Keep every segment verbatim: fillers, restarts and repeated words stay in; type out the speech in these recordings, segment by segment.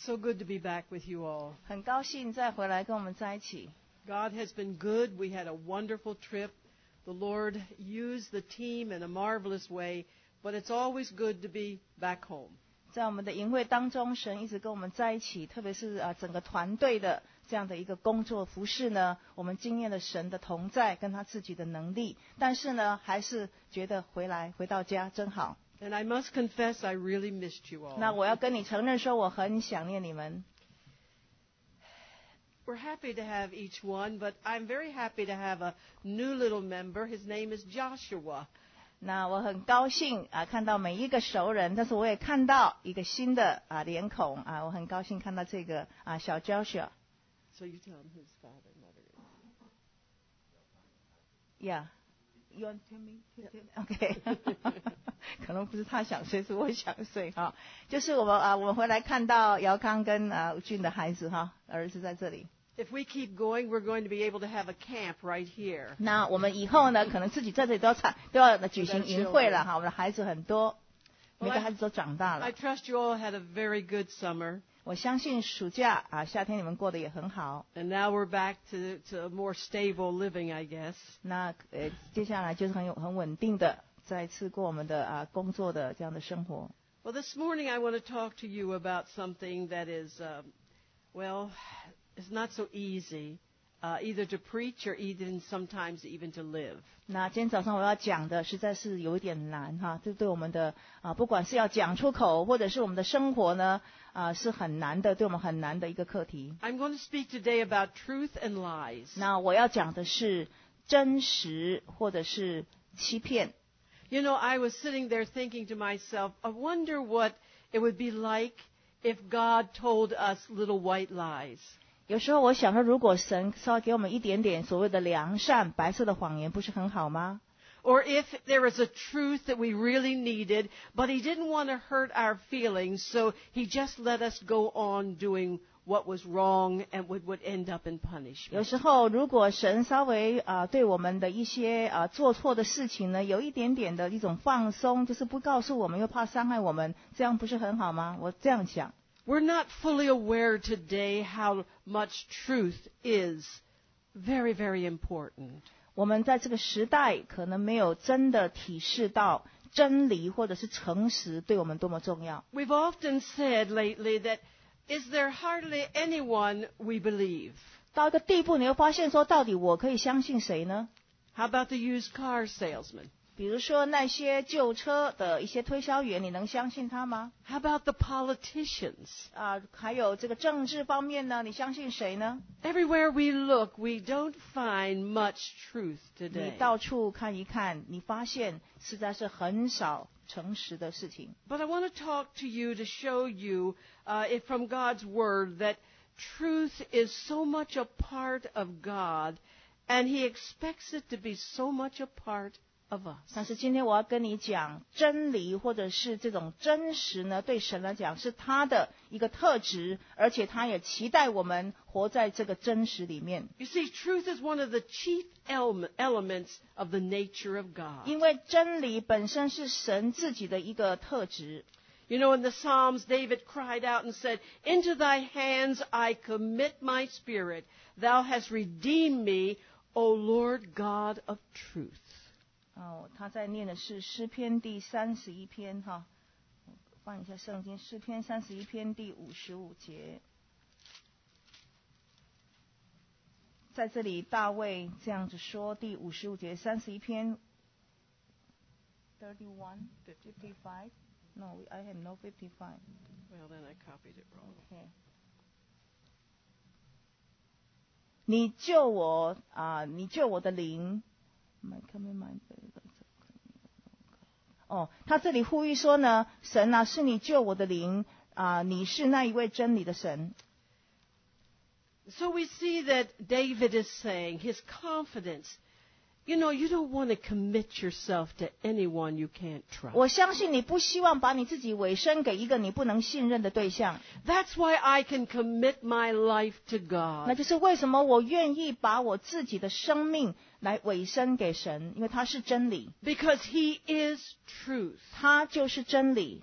so good to be back with you all. 很高兴再回来跟我们在一起。 God has been good. We had a wonderful trip. The Lord used the team in a marvelous way, but it's always good to be back home. 在我们的营会当中，神一直跟我们在一起，特别是啊整个团队的这样的一个工作服事呢，我们经验了神的同在跟他自己的能力，但是呢，还是觉得回来回到家真好。 And I must confess, I really missed you all. 那我要跟你承认说，我很想念你们。 We're happy to have each one, but I'm very happy to have a new little member. His name is Joshua. 那我很高兴啊，看到每一个熟人，但是我也看到一个新的啊脸孔啊，我很高兴看到这个啊小 Joshua。 So you tell him his father and mother is. Yeah, you want to tell me? Okay. 可能不是他想睡，是我想睡哈。就是我们啊，我们回来看到姚康跟啊吴俊的孩子哈，儿子在这里。 If we keep going, we're going to be able to have a camp right here. 那我们以后呢，可能自己在这里都要参都要举行营会了哈。我们的孩子很多，每个孩子都长大了。 I trust you all had a very good summer. 我相信暑假啊，夏天你们过得也很好。 And now we're back to to more stable living, I guess. 那呃，接下来就是很有很稳定的，再次过我们的啊工作的这样的生活。 Well, this morning I want to talk to you about something that is, uh, well, it's not so easy, uh, either to preach or even sometimes even to live. 那今天早上我要讲的实在是有一点难哈，这对我们的啊，不管是要讲出口，或者是我们的生活呢，啊是很难的，对我们很难的一个课题。 I'm going to speak today about truth and lies. 那我要讲的是真实或者是欺骗。 You know, I was sitting there thinking to myself, I wonder what it would be like if God told us little white lies. 有时候我想说，如果神稍微给我们一点点所谓的良善、白色的谎言，不是很好吗？ Or if there was a truth that we really needed, but He didn't want to hurt our feelings, so He just let us go on doing what was wrong and would, would end up in punishment. 有时候，如果神稍微啊、呃、对我们的一些啊、呃、做错的事情呢，有一点点的一种放松，就是不告诉我们，又怕伤害我们，这样不是很好吗？我这样想。 We're not fully aware today how much truth is very, very important. 我们在这个时代可能没有真的体视到真理或者是诚实对我们多么重要。 We've often said lately that is there hardly anyone we believe? 到一个地步，你会发现说，到底我可以相信谁呢？ How about the used car salesman? 比如说那些旧车的一些推销员，你能相信他吗？ How about the politicians? 啊，还有这个政治方面呢，你相信谁呢？ Everywhere we look, we don't find much truth 你 today. 到处看一看，你发现实在是很少诚实的事情。 But I want to talk to you to show you uh, if from God's Word that truth is so much a part of God, and He expects it to be so much a part of us. 但是今天我要跟你讲，真理或者是这种真实呢，对神来讲是他的一个特质，而且他也期待我们活在这个真实里面。 You see, truth is one of the chief element, elements of the nature of God. 因为真理本身是神自己的一个特质。 You know, in the Psalms, David cried out and said, Into thy hands I commit my spirit. Thou hast redeemed me, O Lord God of truth. 哦，他在念的是诗篇第三十一篇哈，翻一下圣经，诗篇三十一篇第五十五节。在这里，大卫这样子说，第五十五节，三十一篇 thirty-one, fifty-five. No, I have no fifty-five. Well, then I copied it wrong. Okay. 你救我啊、你救我的灵。哦，他这里呼吁说呢，神啊，是你救我的灵啊、你是那一位真理的神。 So we see that David is saying his confidence. You know, you don't want to commit yourself to anyone you can't trust. 我相信你不希望把你自己委身给一个你不能信任的对象。 That's why I can commit my life to 那 God. 就是为什么我愿意把我自己的生命来委身给神，因为他是真理， Because He is truth. 他就是真理。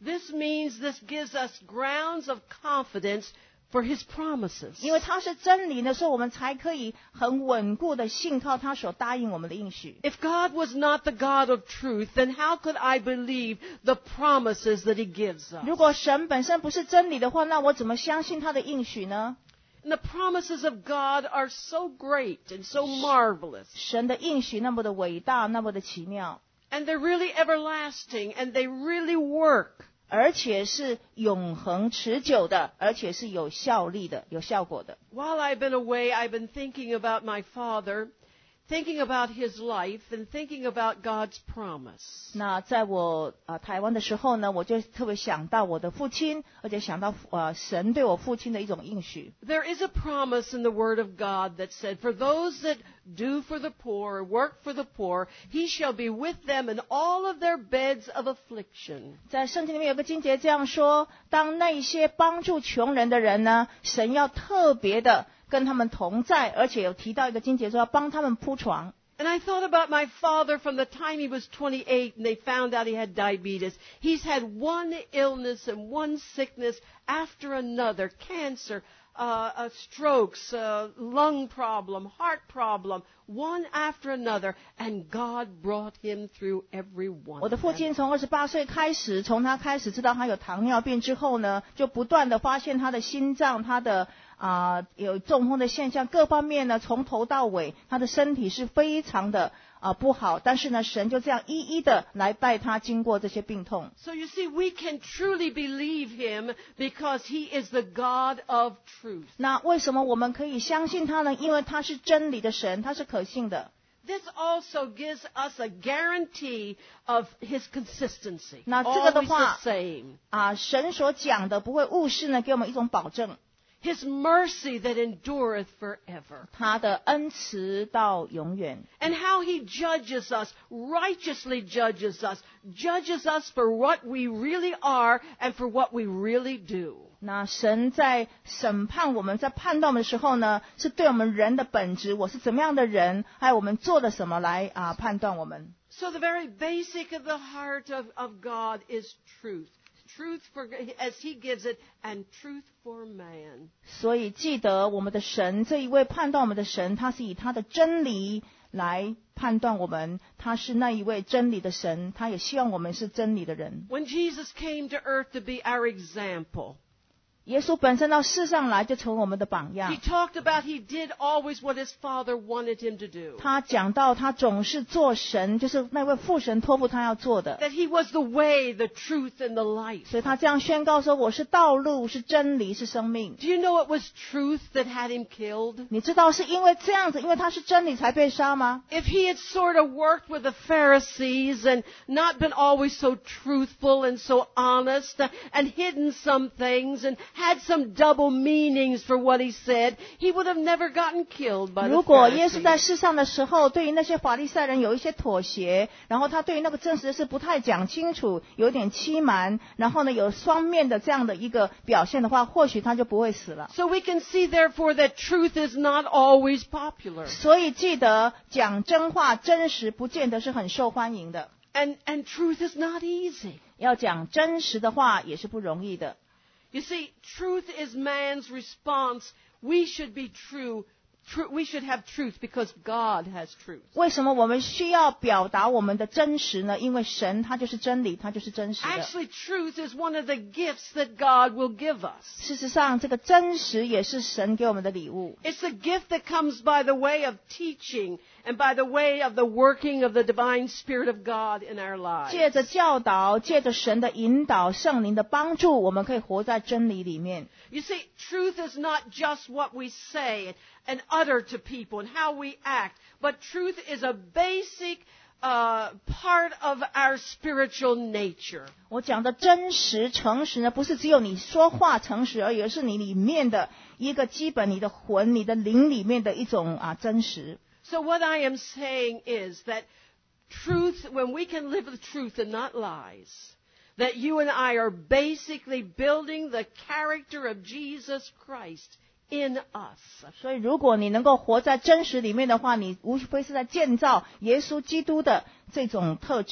This means this gives us grounds of confidence for His promises. 因为它是真理的时候，我们才可以很稳固的信靠他所答应我们的应许。 If God was not the God of truth, then how could I believe the promises that He gives us? 如果神本身不是真理的话，那我怎么相信他的应许呢？ And the promises of God are so great and so marvelous. 神的应许那么的伟大，那么的奇妙， And they're really everlasting, and they really work. 而且是永恒持久的，而且是有效力的，有效果的。 While I've been away, I've been thinking about my father, thinking about his life, and thinking about God's promise. 那在我呃台湾的时候呢，我就特别想到我的父亲，而且想到呃神对我父亲的一种应许。 There is a promise in the Word of God that said, For those that do for the poor, work for the poor, He shall be with them in all of their beds of affliction. 在圣经里面有个经节这样说：当那些帮助穷人的人呢，神要特别的跟他们同在，而且有提到一个经节说要帮他们铺床。 And I thought about my father from the time he was twenty-eight and they found out he had diabetes. He's had one illness and one sickness after another, cancer, uh, uh, strokes, uh, lung problem, heart problem, one after another, and God brought him through every one. 我的父亲从二十八岁开始，从他开始知道他有糖尿病之后呢，就不断的发现他的心脏，他的啊、呃、有中风的现象，各方面呢从头到尾，他的身体是非常的啊、呃、不好。但是呢，神就这样一一的来带他经过这些病痛。 So you see, we can truly believe him because he is the God of truth. 那为什么我们可以相信他呢？因为他是真理的神，他是可信的。 This also gives us a guarantee of his consistency. 那这个的 Always 话 the same. 啊，神所讲的不会误事呢，给我们一种保证。 His mercy that endureth forever. 他的恩慈到永远。 And how he judges us, righteously judges us, judges us for what we really are and for what we really do. 那神在审判我们，在判断我们的时候呢，是对我们人的本质，我是怎么样的人，还有我们做了什么来啊判断我们。 So the very basic of the heart of, of God is truth. Truth for, as he gives it, and truth for man. 所以记得我们的神，这一位判断我们的神，他是以他的真理来判断我们，他是那一位真理的神，他也希望我们是真理的人。 When Jesus came to earth to be our example, 耶稣本身到世上来就成为我们的榜样 he。talked about he did always what his Father wanted him to do. 他讲到他总是做神，就是那位父神托付他要做的。 That he was the way, the truth, and the life. 所以他这样宣告说：“我是道路，是真理，是生命。” Do you know it was truth that had him killed? 你知道是因为这样子，因为他是真理才被杀吗？ If he had sort of worked with the Pharisees and not been always so truthful and so honest and hidden some things and had some double meanings for what he said, he would have never gotten killed by the 如果耶稣在 Pharisees. 世上的时候，对于那些法利赛人有一些妥协，然后他对于那个真实的事不太讲清楚，有点欺瞒，然后呢有双面的这样的一个表现的话，或许他就不会死了。 So we can see therefore that truth is not always popular. 所以记得讲真话、真实，不见得是很受欢迎的。 And, and truth is not easy. 要讲真实的话也是不容易的。 You see, truth is man's response. We should be true. True, we should have truth because God has truth. 为什么我们需要表达我们的真实呢？因为神他就是真理，他就是真实的。 Actually, truth is one of the gifts that God will give us. 事实上，这个真实也是神给我们的礼物。 It's a gift that comes by the way of teaching and by the way of the working of the divine Spirit of God in our lives. 借着教导，借着神的引导、圣灵的帮助，我们可以活在真理里面。 You see, truth is not just what we say and utter to people and how we act, but truth is a basic uh, part of our spiritual nature. 我讲的真实、诚实呢，不是只有你说话诚实而已，而是你里面的一个基本，你的魂、你的灵里面的一种啊真实。 So what I am saying is that truth, when we can live with truth and not lies, that you and I are basically building the character of Jesus Christ in us. 所以，如果你能够活在真实里面的话，你无非是在建造耶稣基督的这种特质。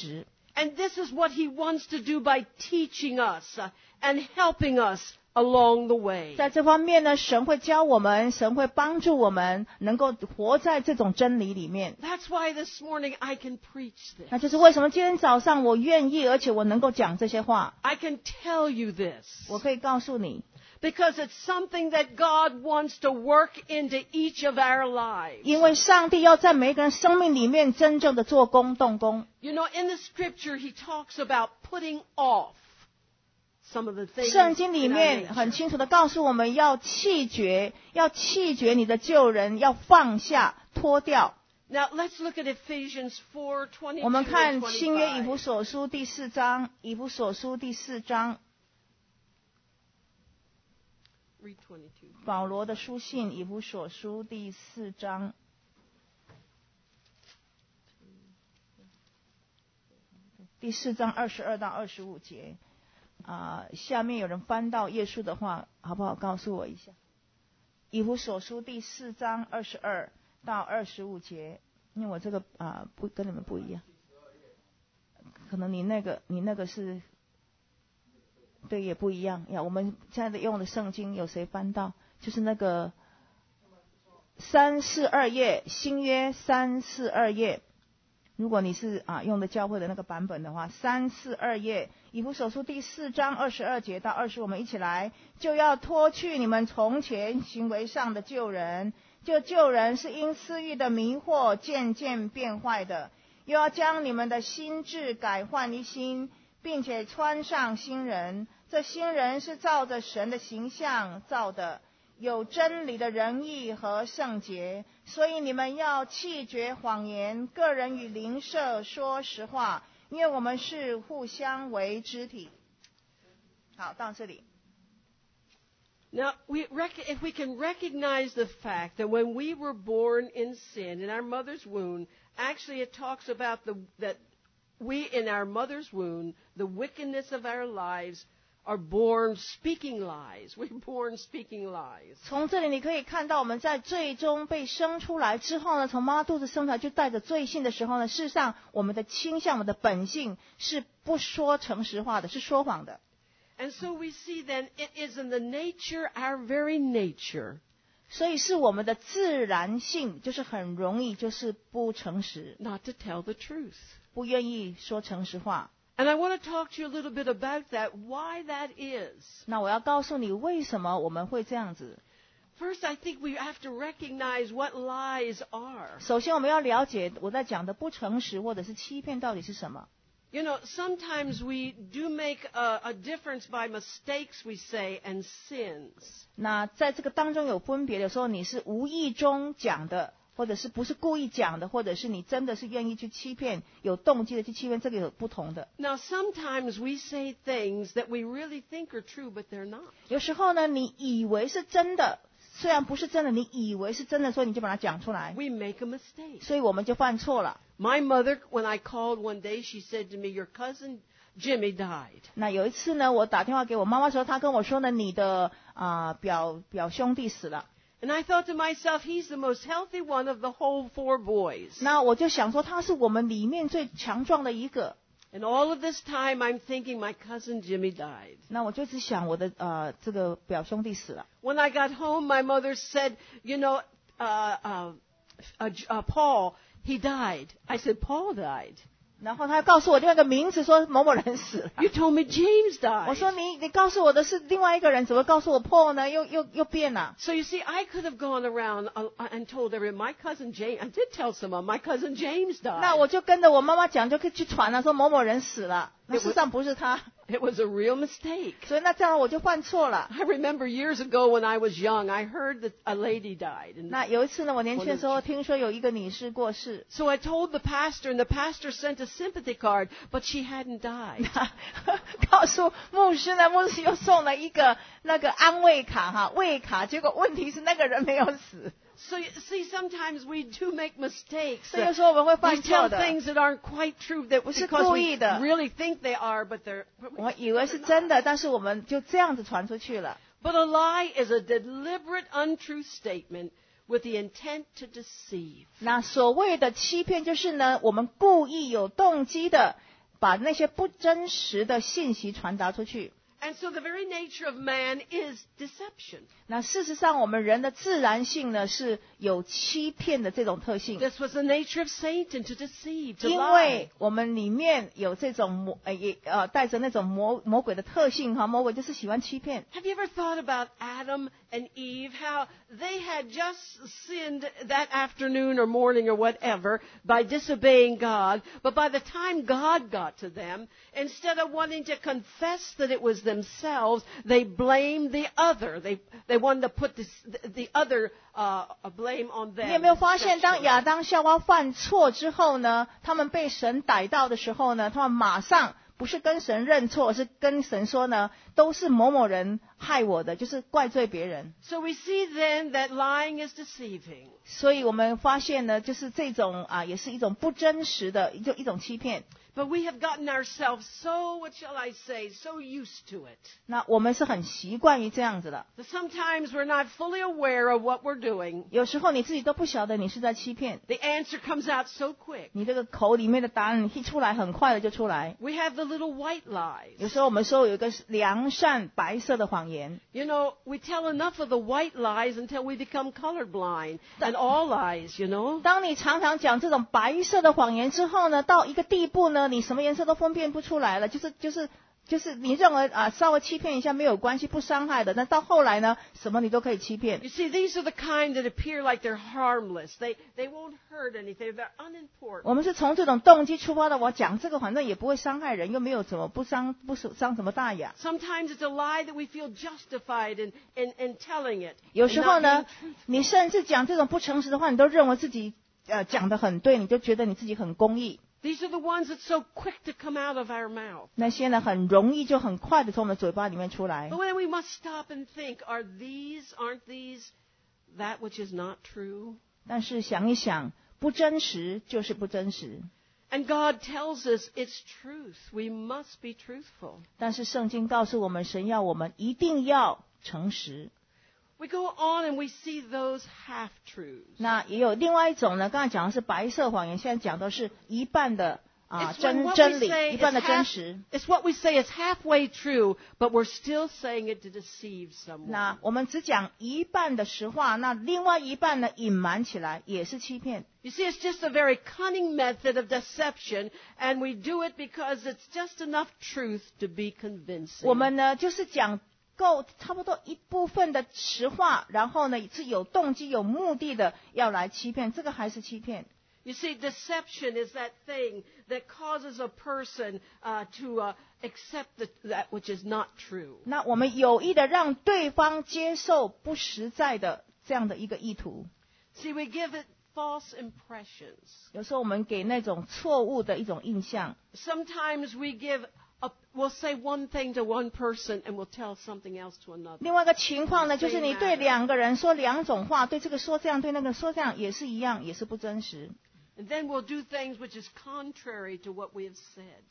And this is what He wants to do by teaching us uh, and helping us along the way. 在这方面呢，神会教我们，神会帮助我们能够活在这种真理里面。 That's why this morning I can preach this. 那就是为什么今天早上我愿意，而且我能够讲这些话。 I can tell you this. 我可以告诉你， Because it's something that God wants to work into each of our lives. 因为上帝要在每一个人生命里面真正的做工动工。 You know, in the scripture, He talks about putting off some of the things 圣经里 in our 面 nature. 很清楚的告诉我们要弃绝，要弃绝你的旧人，要放下，脱掉。 Now, let's look at Ephesians four twenty-two 我们 and 看新约以 twenty-five. 弗所书第四章，以弗所书第四章， Read twenty-two. 保罗的书信，以弗所书第四章。第四章二十二到二十五节，啊、下面有人翻到页数的话，好不好？告诉我一下。以弗所书第四章二十二到二十五节，因为我这个啊、不跟你们不一样，可能你那个你那个是，对，也不一样呀。我们现在用的圣经有谁翻到？就是那个三四二页，新约三四二页。如果你是啊用的教会的那个版本的话，三四二页，以弗所书第四章二十二节到二十，我们一起来，就要脱去你们从前行为上的旧人，就旧人是因私欲的迷惑渐渐变坏的，又要将你们的心志改换一新，并且穿上新人。这新人是照着神的形象造的，有真理的仁义和圣洁，所以你们要弃绝谎言，个人与邻舍说实话，因为我们是互相为肢体。好，到这里。 Now, we rec- if we can recognize the fact that when we were born in sin, in our mother's womb, actually it talks about the, that we in our mother's womb, the wickedness of our lives, are born speaking lies. We're born speaking lies. 从这里你可以看到，我们在最终被生出来之后呢，从妈妈肚子生出来就带着罪性的时候呢，事实上我们的倾向、我们的本性是不说诚实话的，是说谎的。 And so we see then it is in the nature, our very nature, 所以是我们的自然性，就是很容易就是不诚实， not to tell the truth. 不愿意说诚实话。 And I want to talk to you a little bit about that, why that is. 那我要告诉你为什么我们会这样子。 First, I think we have to recognize what lies are. 首先我们要了解我在讲的不诚实或者是欺骗到底是什么。 You know, sometimes we do make a, a difference by mistakes, we say, and sins. 那在这个当中有分别的时候，你是无意中讲的，或者是不是故意讲的，或者是你真的是愿意去欺骗，有动机的去欺骗，这个有不同的。 Now, sometimes we say things that we really think are true, but they're not. 有时候呢，你以为是真的，虽然不是真的，你以为是真的，所以你就把它讲出来， We make a mistake. 所以我们就犯错了。 My mother, when I called one day, she said to me, your cousin Jimmy died. 那有一次呢，我打电话给我妈妈的时候，她跟我说呢，你的啊、呃表表兄弟死了。 And I thought to myself, he's the most healthy one of the whole four boys. 那我就想说，他是我们里面最强壮的一个。 And all of this time, I'm thinking my cousin Jimmy died. 那我就只想我的呃这个表兄弟死了。 When I got home, my mother said, you know, uh, uh, uh, uh, Paul, he died. I said, Paul died. 然后他告诉我另外一个名字，说某某人死了。 You told me James 我 died. 说你你告诉我的是另外一个人，怎么告诉我 Paul 呢？又又又变了。 So you see, I could have gone around uh, and told everyone, my cousin James, I did tell someone, my cousin James 那 died. 我就跟着我妈妈讲，就可以去传了，说某某人死了。那事实上不是他， It was a real mistake. 所以那这样我就犯错了。 I remember years ago when I was young, I heard that a lady died. And 那有一次呢，我年轻的时候听说有一个女士过世， so I told the pastor, and the pastor sent a sympathy card, but she hadn't died. 告诉牧师呢，牧师又送了一个那个安慰卡哈，慰卡，结果问题是那个人没有死。 So you see, sometimes we do make mistakes. 所以有时候我们会 We 犯 tell 错的， things that aren't quite true that 不是 because 故 we 意的。 really think they are, but they're. but we- 我们以为是真的，但是我们就这样子传出去了。 But a lie is a deliberate untruth statement with the intent to deceive. 那所谓的欺骗，就是呢，我们故意有动机的把那些不真实的信息传达出去。 And so the very nature of man is deception. 那事实上，我们人的自然性呢是有欺骗的这种特性。 This was the nature of Satan, to deceive, to 因 lie. 为我们里面有这种魔呃也呃带着那种魔魔鬼的特性哈，魔鬼就是喜欢欺骗。 Have you ever thought about Adam and Eve, how they had just sinned that afternoon or morning or whatever by disobeying God, but by the time God got to them, instead of wanting to confess that it was themselves, they blamed the other. They they wanted to put this, the other uh, blame on them. 你有没有发现，当亚当夏娃犯错之后呢，他们被神逮到的时候呢，他们马上不是跟神认错，是跟神说呢，都是某某人害我的，就是怪罪别人。 So we see then that lying is deceiving. 所以我们发现呢，就是这种啊，也是一种不真实的一种一种欺骗。 But we have gotten ourselves so, what shall I say, so used to it. 那我们是很习惯于这样子的。 That sometimes we're not fully aware of what we're doing. 有时候你自己都不晓得你是在欺骗。 The answer comes out so quick. 你这个口里面的答案一出来，很快的就出来。 We have the little white lies. 有时候我们说有一个良善白色的谎言。 You know, we tell enough of the white lies until we become colorblind and all lies, you know. 当你常常讲这种白色的谎言之后呢，到一个地步呢，你什么颜色都分辨不出来了，就是就是就是你认为啊稍微欺骗一下没有关系，不伤害的，那到后来呢，什么你都可以欺骗。 You see, these are the kind that appear like they're harmless. They they won't hurt anything. They're unimportant. 我们是从这种动机出发的，我讲这个反正也不会伤害人，又没有什么不伤不伤什么大雅。 Sometimes it's a lie that we feel justified in in, in telling it. 有时候呢，你甚至讲这种不诚实的话，你都认为自己呃讲得很对，你就觉得你自己很公义。 These are the ones that so quick to come out of our mouth. 那些呢，很容易就很快的从我们嘴巴里面出来。 But then we must stop and think, are these, aren't these, that which is not true? 但是想一想，不真实就是不真实。 And God tells us it's truth. We must be truthful. 但是圣经告诉我们，神要我们一定要诚实。 We go on and we see those half-truths. 那也有另外一种呢，刚才讲的是白色谎言，现在讲的是一半的啊 It's when 真 what 真 we 理， say 一 is 半的 half- 真实。 It's what we say is halfway true, but we're still saying it to deceive someone. 那我们只讲一半的实话，那另外一半呢隐瞒起来也是欺骗。 You see, it's just a very cunning method of deception, and we do it because it's just enough truth to be convincing. 我们呢就是讲够差不多一部分的实话，然后呢是有动机、有目的的要来欺骗，这个还是欺骗。 You see, deception is that thing that causes a person uh, to uh, accept the, that which is not true. 那我们有意的让对方接受不实在的这样的一个意图。 See, we give it false impressions. 有时候我们给那种错误的一种印象。 Sometimes we give a, we'll say one thing to one person and we'll tell something else to another. 另外一个情况呢，就是你对两个人说两种话，对这个说这样，对那个说这样，也是一样，也是不真实。 And then we'll do things which is contrary to what we have said.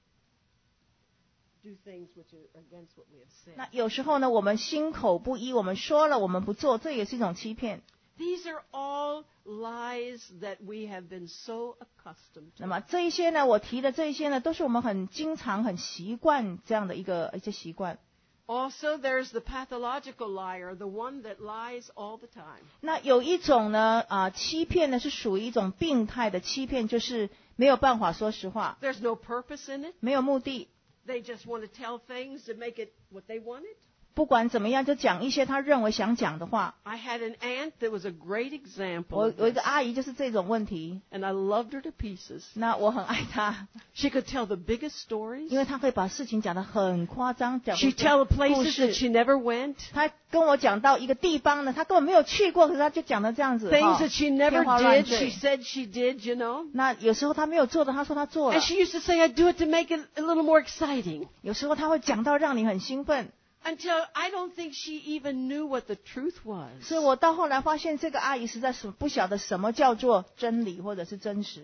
Do things which are against what we have said. 那有时候呢，我们心口不一，我们说了我们不做，这也是一种欺骗。 These are all lies that we have been so accustomed 那 to. 么这一些呢，我提的这一些呢，都是我们很经常、很习惯这样的一个一些习惯。 Also, there's the pathological liar, the one that lies all the time. 那有一种呢，啊、欺骗呢是属于一种病态的欺骗，就是没有办法说实话， There's no purpose in it. 没有目的， They just want to tell things to make it what they wanted. 不管怎么样就讲一些他认为想讲的话。 I had an aunt that was a great example 我 of 有一 this, 个阿姨就是这种问题， and I loved her to pieces. 那我很爱她， She could tell the biggest stories. 因为她可以把事情讲得很夸张，讲 She'd tell the 故 places that 事。 she never went, 她跟我讲到一个地方呢，她根本没有去过，可是她就讲的这样子， things 哈 that she never 天花乱 did, 坠 she said she did, you know. 那有时候她没有做的，她说她做了 And。she used to say, I do it to make it a little more exciting. 有时候她会讲到让你很兴奋， Until I don't think she even knew what the truth was. 所以我到后来发现，这个阿姨实在是不晓得什么叫做真理或者是真实。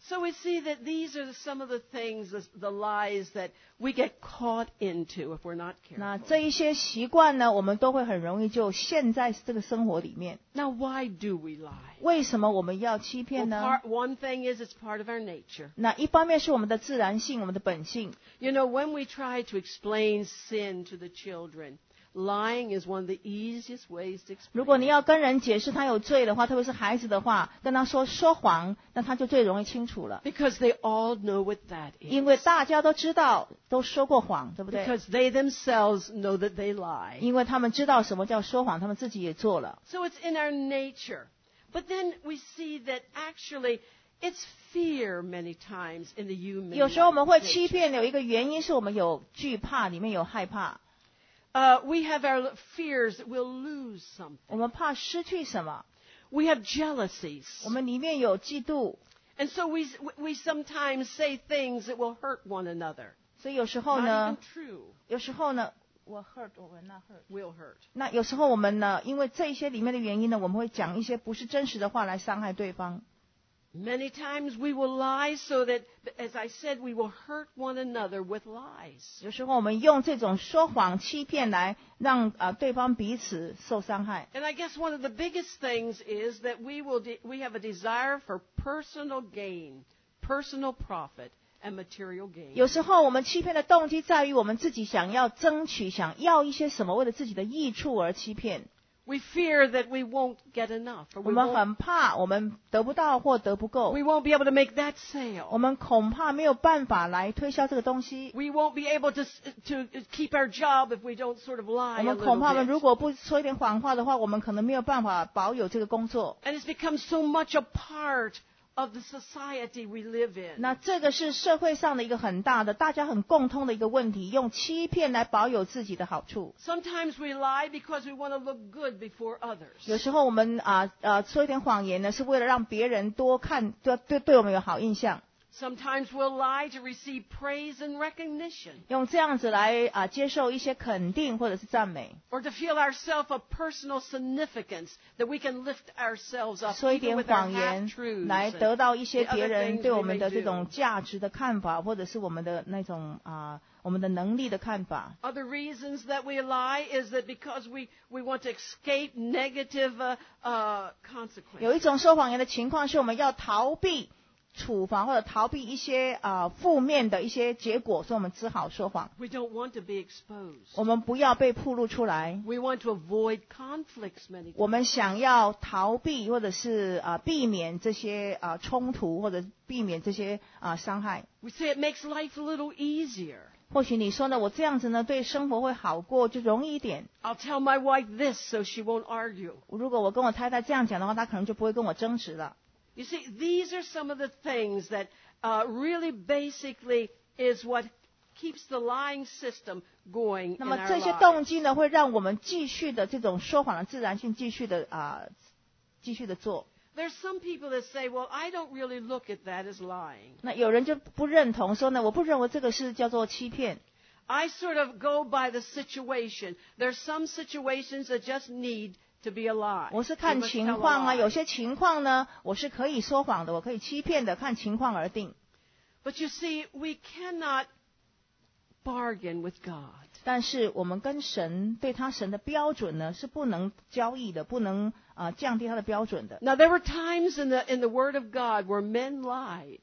So we see that these are some of the things, the, the lies that we get caught into if we're not 那 careful. 这一些习惯呢，我们都会很容易就陷在这个生活里面。 Now, why do we lie? 为什么我们要欺 Well, 骗呢？ part, one thing is it's part of our nature. 那一方面是我们的自然性，我们的本性。 You know, when we try to explain sin to the children, lying is one of the easiest ways to 如果 explain 你 it. 要跟人解释他有罪的话，特别是孩子的话，跟他说说谎，那他就最容易清楚了。 Because they all know what that 因 is. 为大家都知道，都说过谎，对不对？ Because they themselves know that they lie. 因为他们知道什么叫说谎，他们自己也做了。 So it's in our nature. But then we see that actually it's fear many times in the human 有时候我们会 life 欺 nature. 骗，有一个原因是我们有惧怕，里面有害怕， Uh, we have our fears that we'll lose something. 我们怕失去什么， We have jealousies. 我们里面有嫉妒， And so we, we sometimes say things that will hurt one another. 所以有时候 Not 呢 even，true 有时候呢，我 hurt 我们那 hurt。 will hurt. 那有时候我们呢，因为这一些里面的原因呢，我们会讲一些不是真实的话来伤害对方。 Many times we will lie so that, as I said, we will hurt one another with lies. 有时候我们用这种说谎、欺骗来让啊、呃、对方彼此受伤害。 And I guess one of the biggest things is that we will de- we have a desire for personal gain, personal profit, and material gain. 有时候我们欺骗的动机在于我们自己想要争取、想要一些什么，为了自己的益处而欺骗。 We fear that we won't get enough, or 我 we 们 won't, 很怕我们得不到或得不够 we，won't be able to make that 我 sale. 们恐怕没有办法来推销这个东西。 We won't be able to s- to keep our job if we don't sort of 我 lie a 们恐怕我 little 们如 bit. 果不说一点谎话的话，我们可能没有办法保有这个工作。 And it's become so much a part of the society we live in. 那这个是社会上的一个很大的、大家很共通的一个问题，用欺骗来保有自己的好处。 Sometimes we lie because we want to look good before others. 有时候我们啊呃说一点谎言呢，是为了让别人多看，对对对我们有好印象， Sometimes we'll lie to receive praise and recognition, 用这样子来啊接受一些肯定或者是赞美， or to feel ourselves a personal significance that we can lift ourselves up 说一 even 点 with our 谎言 half-truths 来 and 得到一些 the 别 other 人 things 对 we 我们 may 的这 do. 种价值的看法，或者是我们的那种啊我们的能力的看法。 Other reasons that we lie is that because we, we want to escape negative uh, uh, 有 consequences. 一种说谎言的情况是我们要逃避处罚或者逃避一些啊、呃负面的一些结果，所以我们只好说谎。 We don't want to be exposed. 我们不要被暴露出来， We want to avoid conflicts many 我 times. 们想要逃避或者是啊、呃避免这些啊、呃冲突，或者避免这些啊、呃伤害。 We say it makes life a little easier. 或许你说呢，我这样子呢对生活会好过，就容易一点。 I'll tell my wife this so she won't argue. 如果我跟我太太这样讲的话，她可能就不会跟我争执了。 You see, these are some of the things that uh, really basically is what keeps the lying system going 那 in 么 our 这些 lives. 动机呢，会让我们继续的这种说谎的自然性继续的啊、继续的做。 There's some people that say, well, I don't really look at that as lying. 那有人就不认同说呢，我不认为这个是叫做欺骗。 I sort of go by the situation. There's some situations that just need to be a lie. 我是 We 看 must 情 tell a 况啊， lie. 有些情况呢，我是可以说谎的，我可以欺骗的，看情况而定。 But you see, we cannot bargain with God. 但是我们跟神对他神的标准呢，是不能交易的，不能啊、呃降低他的标准的。 Now, there were times in the, in the Word of God where men lied.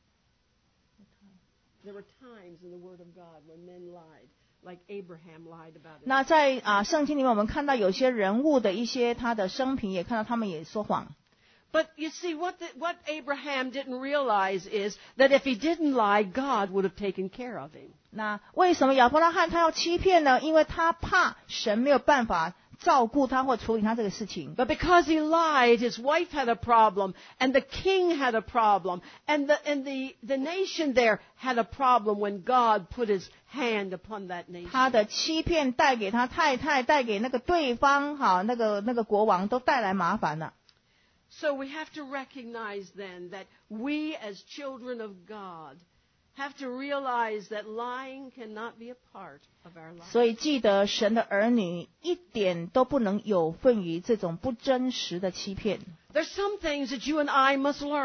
There were times in the Word of God when men lied, like Abraham lied about it. 那在啊、圣经里面，我们看到有些人物的一些他的生平，也看到他们也说谎。 But you see, what, the, what Abraham didn't realize is that if he didn't lie, God would have taken care of him. 那为什么亚伯拉罕他要欺骗呢？因为他怕神没有办法照顾他或处理他这个事情。 But because he lied, his wife had a problem, and the king had a problem, and the, and the, the nation there had a problem when God put his hand upon that nation. 他的欺骗带给他太太，带给那个对方哈，那个那个国王都带来麻烦了。 So we have to recognize then that we as children of God have to realize that lying cannot be a part of our life. 所以记得神的儿女一点都不能有份于这种不真实的欺骗。 There's some things that you and I must learn.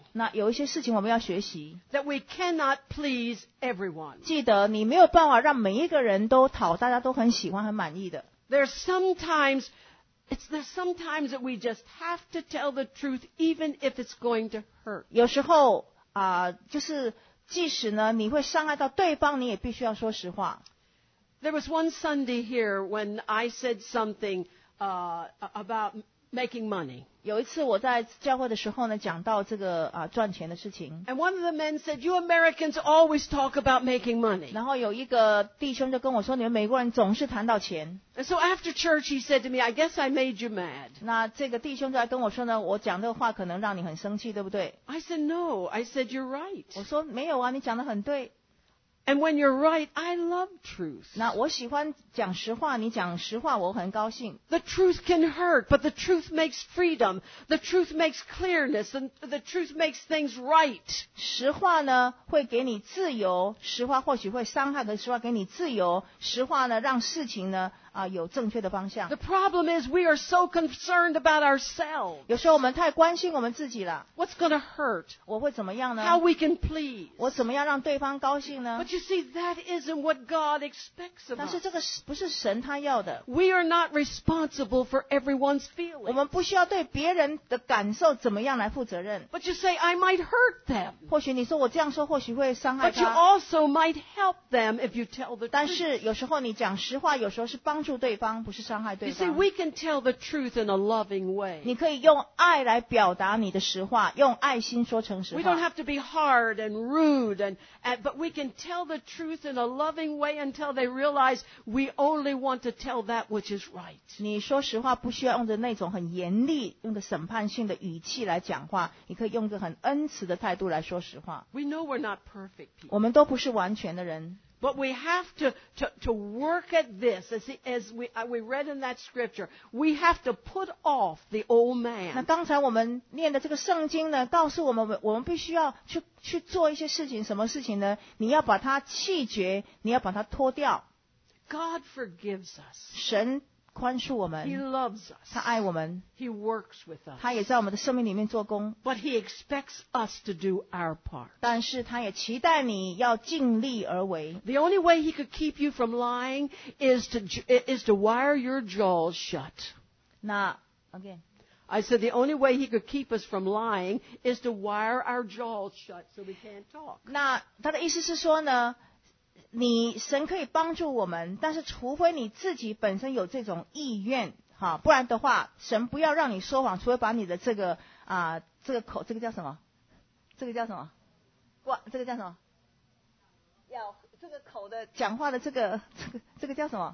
那有一些事情我们要学习， that we cannot please everyone. 记得你没有办法让每一个人都讨大家都很喜欢很满意的。 There's sometimes, it's there's sometimes that we just have to tell the truth even if it's going to hurt. 有时候啊、呃就是即使呢你会伤害到对方，你也必须要说实话。 There was one Sunday here when I said something uh, about making money. 有一次我在教会的时候呢，讲到这个啊、赚钱的事情， And one of the men said, "You Americans always talk about making money." 然后有一个弟兄就跟我说，你们美国人总是谈到钱。 And so after church he said to me, "I guess I made you mad." 那这个弟兄就来跟我说呢，我讲这个话可能让你很生气，对不对？ I said, "No." I said, "You're right." 我说没有啊，你讲得很对。 And when you're right, I love truth. 那我喜欢讲实话，你讲实话我很高兴。 The truth can hurt, but the truth makes freedom. The truth makes clearness, and the truth makes things right. 实话呢会给你自由，实话或许会伤害，可是实话给你自由。实话呢让事情呢啊、有正确的方向。 The problem is we are so concerned about ourselves. 有时候我们太关心我们自己了， What's going to hurt? 我会怎么样呢？ How we can please. 我怎么样让对方高兴呢？ But you see, that isn't what God expects of 但 us. 是这个不是神他要的， We are not responsible for everyone's 我 feelings. 们不需要对别人的感受怎么样来负责任。 But you say, I might hurt them. 或许你说我这样说或许会伤害 But you 他， also might help them if you tell the 但 truth. 是有时候你讲实话，有时候是帮助对方，不是伤害 You 对 see, 方。 we can tell the truth in a loving way. 你可以用爱来表达你的实话，用爱心说成实 We don't 话。 have to be hard and rude, and, and but we can tell the truth in a loving way until they realize we only want to tell that which is right. 你说实话不需要用着那种很严厉、用着审判性的语气来讲话，你可以用着很恩慈的态度来说实话。 We know we're not perfect people, 我们都不是完全的人， but we have to, to, to work at this. As, he- as we, uh, we read in that scripture, we have to put off the old 那 man. 刚才我们念的这个圣经呢，告诉我们，我们必须要去去做一些事情。什么事情呢？你要把它弃绝，你要把它脱掉。 God forgives us. 神宽恕我 He 们， loves 他 us. 爱我们， He works with us. 他也在我们的生命里面做工。 But He expects us to do our part. 但是他也期待你要尽力而为。 The only way He could keep you from lying is to, is to wire your jaws shut. 那 again， I said the only way He could keep us from lying is to wire our jaws shut so we can't talk. 那他的意思是说呢，你神可以帮助我们，但是除非你自己本身有这种意愿，哈，不然的话，神不要让你说谎，除非把你的这个啊、这个口，这个叫什么？这个叫什么？哇，这个叫什么？要这个口的讲话的这个这个这个叫什么？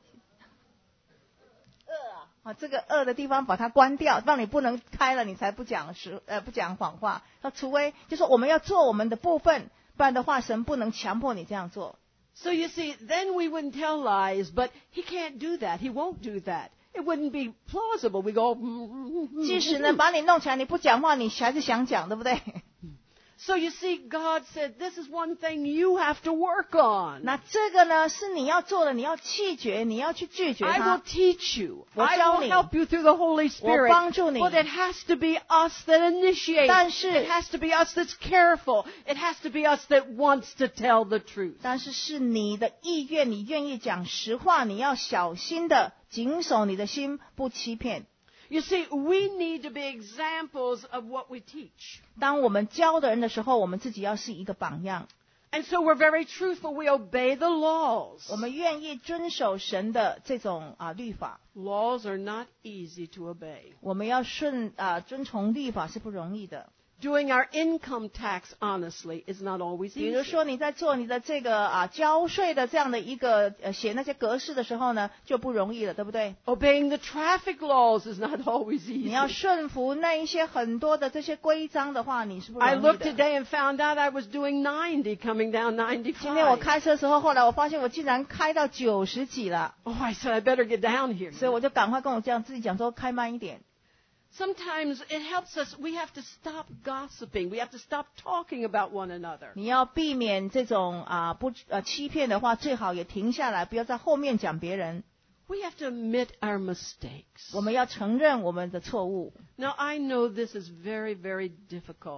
恶啊！啊，这个恶的地方把它关掉，让你不能开了，你才不讲实呃不讲谎话。那除非就说我们要做我们的部分，不然的话，神不能强迫你这样做。 So you see, then we wouldn't tell lies, but He can't do that. He won't do that. It wouldn't be plausible. We go, 即使呢把你弄起来，你不讲话，你还是想讲，对不对？ So you see, God said, this is one thing you have to work on. 那这个呢是你要做的，你要弃绝，你要去拒绝 I 它 will。teach you. 我 I 教 will 你。 help you through the Holy 我 Spirit. 帮助你。 But it has to be us that initiates. 但是 It has to be us that's careful. It has to be us that wants to tell the truth. 但是是你的意愿，你愿意讲实话，你要小心的谨守你的心，不欺骗。 You see, we need to be examples of what we teach. 当我们教的人的时候，我们自己要是一个榜样。 And so we're very truthful. We obey the laws. 我们愿意遵守神的这种啊律法。 Laws are not easy to obey. 我们要顺啊遵从律法是不容易的。 Doing our income tax honestly is not always 比如 easy. 说你在做你的这个啊交税的这样的一个呃写那些格式的时候呢，就不容易了，对不对？ Obeying the traffic laws is not always 你要 easy. 顺服那一些很多的这些规章的话，你是不 I 容易 looked 的。 today and found out I was doing ninety coming down 今天我 ninety-five. 开车的时候，后来我发现我竟然开到九十几了， Oh, I said I better get down here. 所以我就赶快跟我这样自己讲说开慢一点。 Sometimes it helps us. We have to stop gossiping. We have to stop talking about one another. 你要避免这种啊不呃欺骗的话，最好也停下来，不要在后面讲别人。 We have to admit our mistakes. 我们要承认我们的错误。 Now, I know this is very, very difficult,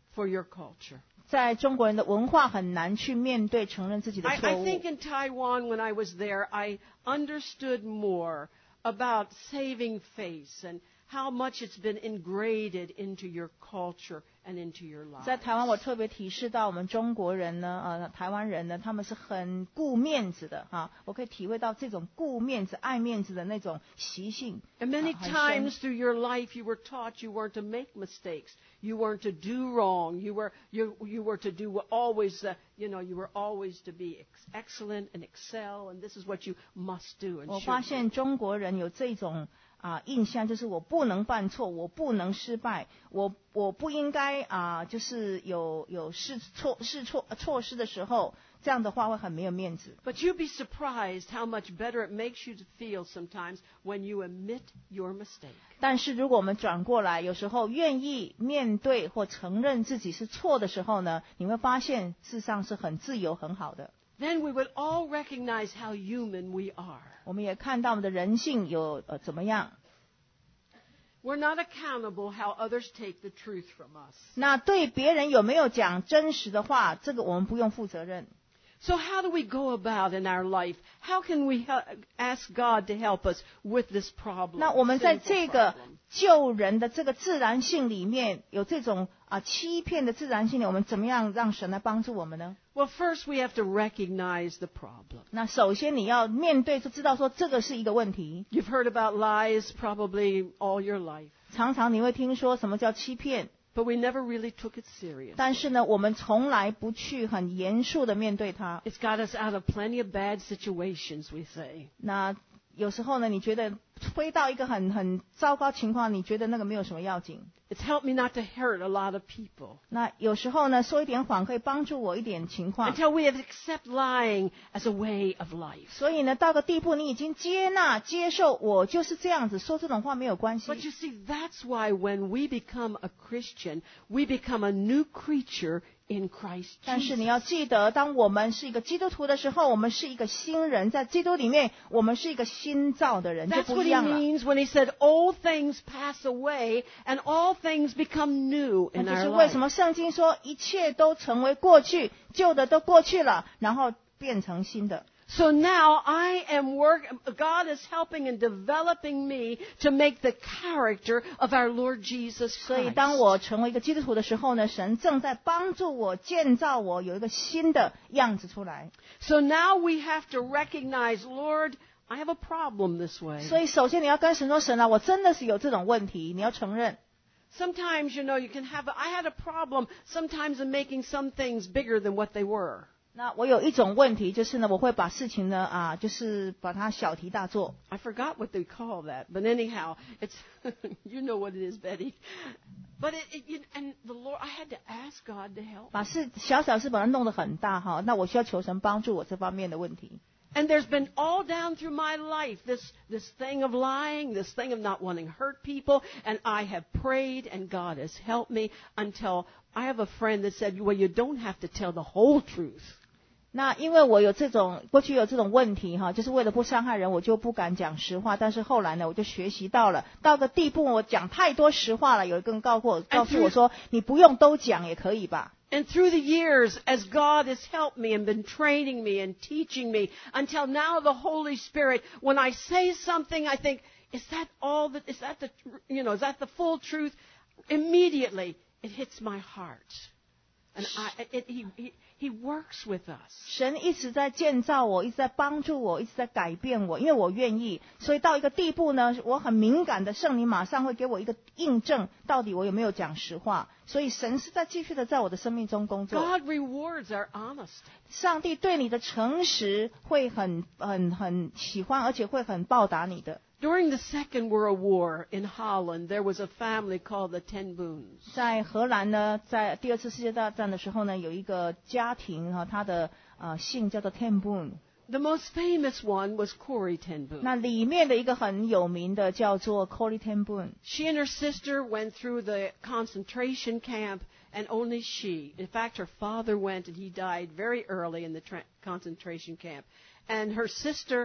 for your culture. 在中国人的文化很难去面对承认自己的 I, 错 I 误。 think in Taiwan, when I was there, I understood more about saving face and how much it's been ingrained into your culture and into your life. 在台湾，我特别体示到我们中国人呢，呃，台湾人呢，他们是很顾面子的哈。我可以体会到这种顾面子、爱面子的那种习性。 And many 啊很深 times through your life, you were taught you weren't to make mistakes, you weren't to do wrong, you were you you were to do always, uh, you know, you were always to be ex- excellent and excel, and this is what you must do and 我 should 发 do. 现中国人有这种啊、印象，就是我不能犯错，我不能失败，我我不应该啊、就是有有试错试错错失的时候，这样的话会很没有面子。 But you'd be surprised how much better it makes you to feel sometimes when you admit your mistake. 但是如果我们转过来，有时候愿意面对或承认自己是错的时候呢，你会发现事实上是很自由、很好的。 Then we would all recognize how human we are. 我们也看到我们的人性有呃怎么样。 We're not accountable how others take the truth from us. 那对别人有没有讲真实的话，这个我们不用负责任。 So how do we go about in our life? How can we hel- ask God to help us with this problem? 那我们在 sinful 这个 problem? 救人的这个自然性里面，有这种啊欺骗的自然性里，我们怎么样让神来帮助我们呢？ Well, first we have to recognize the problem. 那首先你要面对，就知道说这个是一个问题。 You've heard about lies probably all your life, 常常你会听说什么叫欺骗， but we never really took it serious. 但是呢，我们从来不去很严肃的面对它。 It's got us out of plenty of bad situations, we say. 那有时候呢，你觉得推到一个很很糟糕情况，你觉得那个没有什么要紧。 It's helped me not to hurt a lot of people. 那有时候呢，说一点谎可以帮助我一点情况。 Until we have accept lying as a way of life. 所以呢，到个地步，你已经接纳、接受，我就是这样子，说这种话没有关系。 But you see, that's why when we become a Christian, we become a new creature in Christ 但是你 Jesus. 要记得，当我们是一个基督徒的时候，我们是一个新人，在基督里面，我们是一个新造的人，就 That's 不 what 一 he 样了。 means when he said, "Old things pass away and all things become new 那 in 就 our 是为 life." 什么圣经说一切都成为过去，旧的都过去了，然后变成新的。 So now I am work. God is helping and developing me to make the character of our Lord Jesus 所以 Christ. 当我成为一个基督徒的时候呢，神正在帮助我建造我有一个新的样子出来。 So now we have to recognize, Lord, I have a problem this way. 所以首先你要跟神说，神啊，我真的是有这种问题，你要承认。 Sometimes, you know, you can have, a, I had a problem sometimes in making some things bigger than what they were. 那我有一种问题，就是呢，我会把事情呢啊，就是把它小题大做。 I forgot what they call that, but anyhow, it's, you know what it is, Betty. But it, it you, and the Lord, I had to ask God to help. 把事小小事把它弄得很大哈，那我需要求神帮助我这方面的问题。 And there's been all down through my life this, this thing of lying, this thing of not wanting to hurt people, and I have prayed and God has helped me until I have a friend that said, well, you don't have to tell the whole truth. 那因为我有这种过去有这种问题哈，就是为了不伤害人，我就不敢讲实话。但是后来呢，我就学习到了，到个地步，我讲太多实话了。有一个人告诉我，告诉我说，你不用都讲也可以吧。 And through the years, as God has helped me and been training me and teaching me, until now the Holy Spirit, when I say something, I think, is that all that, is that the, you know, is that the full truth? Immediately, it hits my heart. And I, it, he, he, he works with us. 神一直在建造我，一直在帮助我，一直在改变我，因为我愿意。所以到一个地步呢，我很敏感的，圣灵马上会给我一个印证，到底我有没有讲实话。所以神是在继续的在我的生命中工作。 God rewards our honesty. 上帝对你的诚实会很很很喜欢，而且会很报答你的。 During the Second World War in Holland, there was a family called the Ten Boons. 在荷兰呢，在第二次世界大战的时候呢，有一个家庭哈，他的呃姓叫做 Ten Boon。 The most famous one was Corrie Ten Boom. 那里面的一个很有名的叫做 Corrie Ten Boom。 She and her sister went through the concentration camp, and only she. In fact, her father went and he died very early in the tra- concentration camp. And her sister